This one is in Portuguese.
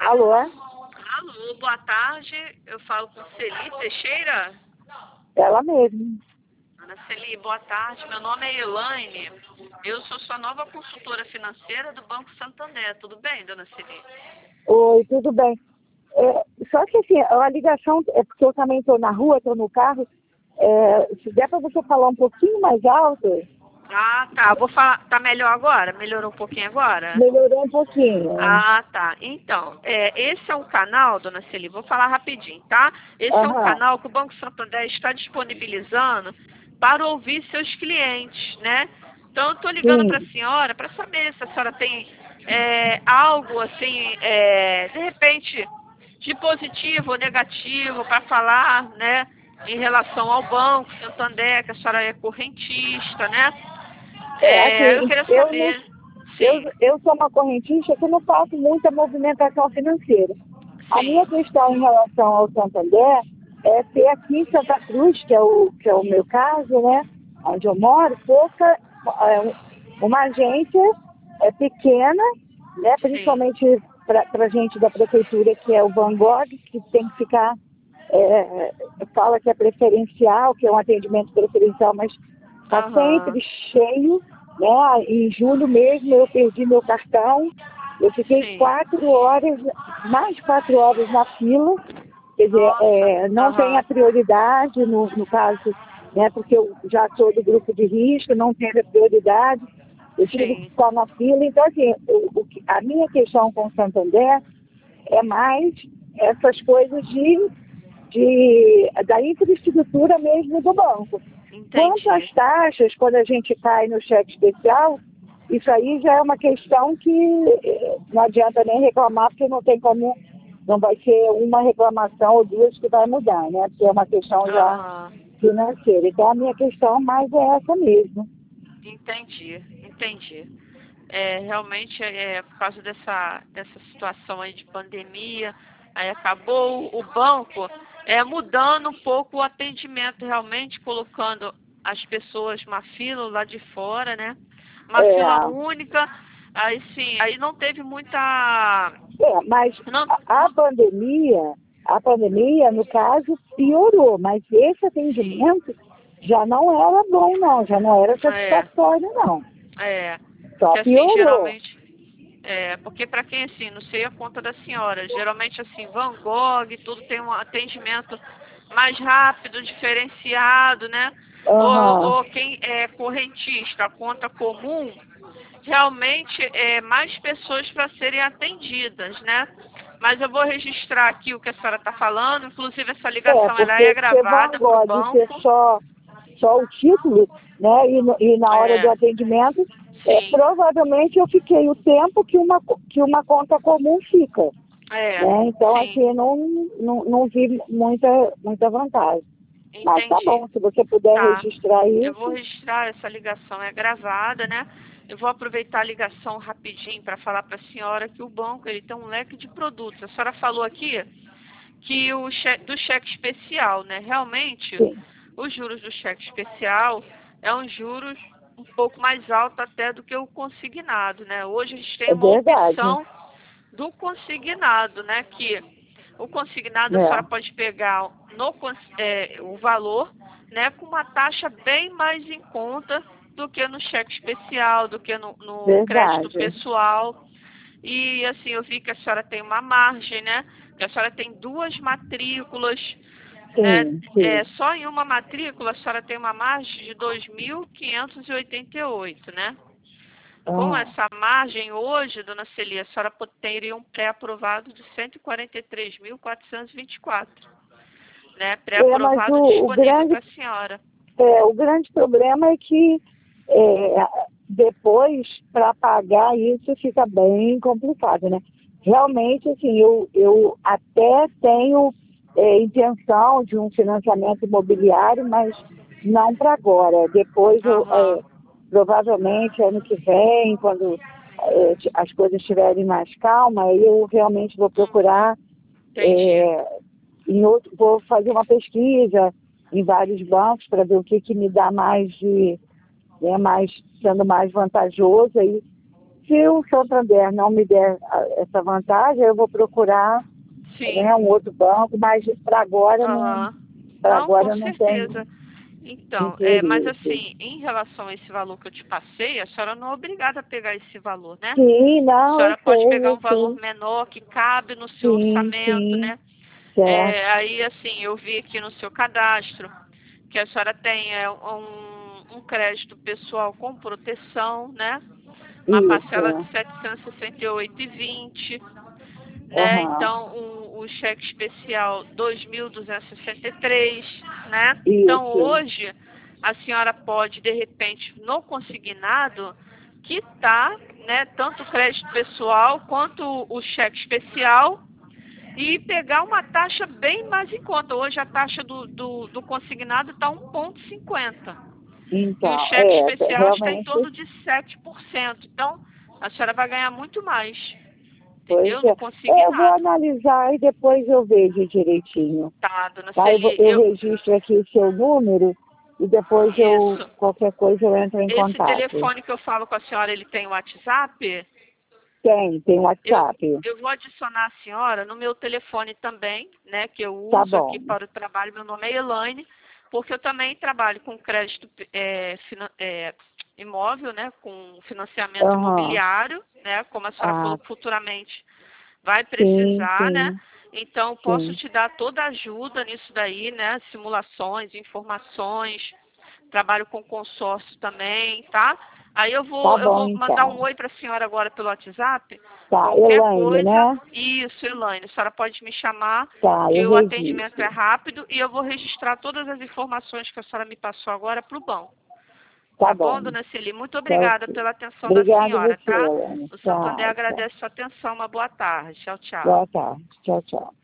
Alô? Alô, boa tarde. Eu falo com Celi Teixeira. Ela mesma. Ana Celi, boa tarde. Meu nome é Elaine. Eu sou sua nova consultora financeira do Banco Santander. Tudo bem, dona Celi? Oi, tudo bem. Só que assim, a ligação, é porque eu também estou na rua, estou no carro. Se der para você falar um pouquinho mais alto, Ah, tá. Vou falar. Tá melhor agora? Melhorou um pouquinho agora? melhorou um pouquinho. Ah, tá. Então, esse é um canal, dona Celi, vou falar rapidinho, tá? Esse é um Aham, canal que o Banco Santander está disponibilizando para ouvir seus clientes, né? Então, eu estou ligando para a sim. senhora para saber se a senhora tem algo, assim, de repente, de positivo ou negativo para falar, né? Em relação ao Banco Santander, que a senhora é correntista, né? Eu Assim, queria saber. Sim, eu sou uma correntista que não faço muita movimentação financeira. A minha sim, questão em relação ao Santander é ter aqui em Santa Cruz, que é o meu caso, né? Onde eu moro, uma agência pequena, né? sim. Principalmente para gente da prefeitura, que é o Van Gogh, que tem que ficar, fala que é preferencial, que é um atendimento preferencial, mas está Aham. sempre cheio, né? Em julho mesmo eu perdi meu cartão, eu fiquei Sim. 4 horas, mais de 4 horas na fila, quer dizer, Nossa. não tem a Aham. prioridade no caso, né? Porque eu já sou do grupo de risco, não teve a prioridade, eu tive que Sim. ficar na fila, então assim, a minha questão com o Santander é mais essas coisas da infraestrutura mesmo do banco. Quanto às Entendi. taxas, quando a gente cai no cheque especial, isso aí já é uma questão que não adianta nem reclamar, porque não tem como, não vai ser uma reclamação ou duas que vai mudar, né? Porque é uma questão já Aham. financeira. Então a minha questão mais é essa mesmo. Entendi. Entendi. Realmente por causa dessa situação aí de pandemia, aí acabou o banco mudando um pouco o atendimento, realmente colocando as pessoas uma fila lá de fora, né? Uma fila É, única, aí sim, aí não teve muita. mas Não, a não, a pandemia, no caso, piorou, mas esse sim, atendimento já não era bom, não, já não era é, satisfatório, não. Só porque assim, piorou. geralmente. Porque para quem assim, não sei a conta da senhora, geralmente assim, Van Gogh, tudo tem um atendimento mais rápido, diferenciado, né? Aham. Ou quem é correntista, a conta comum, realmente mais pessoas para serem atendidas, né? Mas eu vou registrar aqui o que a senhora está falando, inclusive essa ligação ela é Porque ser Van gravada para o Gogh ser banco. só o título, né? E na hora do É, atendimento, sim, provavelmente eu fiquei o tempo que uma conta comum fica. é, Né? Então, sim, assim, não vi muita vantagem. Mas tá entendi. bom, se você puder Tá. registrar Eu vou isso, registrar, essa ligação é gravada, né? Eu vou aproveitar a ligação rapidinho para falar para a senhora que o banco ele tem um leque de produtos. A senhora falou aqui que do cheque especial, né? Realmente, sim, os juros do cheque especial é um juros um pouco mais alto até do que o consignado, né? Hoje a gente tem é uma verdade. opção do consignado, né? Que o consignado a senhora É, pode pegar o valor, né? Com uma taxa bem mais em conta do que no cheque especial, do que no crédito verdade. pessoal. E assim, eu vi que a senhora tem uma margem, né? Que a senhora tem duas matrículas, né? Sim, sim. Só em uma matrícula a senhora tem uma margem de 2.588, né? Com Ah, essa margem, hoje, dona Celia, a senhora teria um pré-aprovado de 143.424, né? mas Pré-aprovado disponível para a senhora. o grande problema é que é, depois, para pagar isso, fica bem complicado, né? Realmente, assim, eu até tenho intenção de um financiamento imobiliário, mas não para agora. Depois, Aham, provavelmente, ano que vem, quando as coisas estiverem mais calmas, aí eu realmente vou uhum, procurar entendi. vou fazer uma pesquisa em vários bancos para ver o que me dá mais sendo mais vantajoso aí, Se o Santander não me der essa vantagem, eu vou procurar, Sim. né, um outro banco, mas para agora Aham. Não, com não tenho certeza. Então, mas interesse. assim, em relação a esse valor que eu te passei, a senhora não é obrigada a pegar esse valor, né? Sim, A não, senhora pode pegar eu um valor sei. menor que cabe no seu Sim, orçamento, sim, né? certo. Aí, assim, eu vi aqui no seu cadastro que a senhora tem um crédito pessoal com proteção, né? Uma parcela de Isso. 768,20, né? Aham. Então, o cheque especial 2.263, né? Então, Isso. hoje, a senhora pode, de repente, no consignado, quitar, né, tanto o crédito pessoal quanto o cheque especial e pegar uma taxa bem mais em conta. Hoje, a taxa do consignado está 1,50. E o Então, cheque especial está em realmente, torno de 7%. Então, a senhora vai ganhar muito mais, pois entendeu? é. No Eu vou consignado. analisar e depois eu vejo direitinho. Tá, dona Tá? Celi, Eu registro aqui o seu número e depois isso. qualquer coisa eu entro em Esse contato. telefone que eu falo com a senhora, ele tem WhatsApp? Tem Eu, WhatsApp. eu vou adicionar a senhora no meu telefone também, né, que eu Tá uso aqui bom. para o trabalho. Meu nome é Elaine, porque eu também trabalho com crédito imóvel, né, com financiamento Aham. imobiliário, né, como a senhora Ah, falou que futuramente vai sim, precisar, né? sim, Então, posso sim. te dar toda a ajuda nisso daí, né? Simulações, informações, trabalho com consórcio também, tá? Aí Tá eu bom, vou mandar um então. oi para a senhora agora pelo WhatsApp. Tá, Qualquer Elaine, coisa, né? isso, Elaine, a senhora pode me chamar, Tá, que eu o atendimento é registro. rápido e eu vou registrar todas as informações que a senhora me passou agora para o banco. Tá Tá bom, bom. dona Celi? Muito Tá obrigada ok. pela atenção da Obrigada a senhora, você, tá? Elaine. O Santander Tchau, tchau. agradece sua atenção. Uma boa tarde. Tchau, tchau. Boa tarde. Tchau, tchau.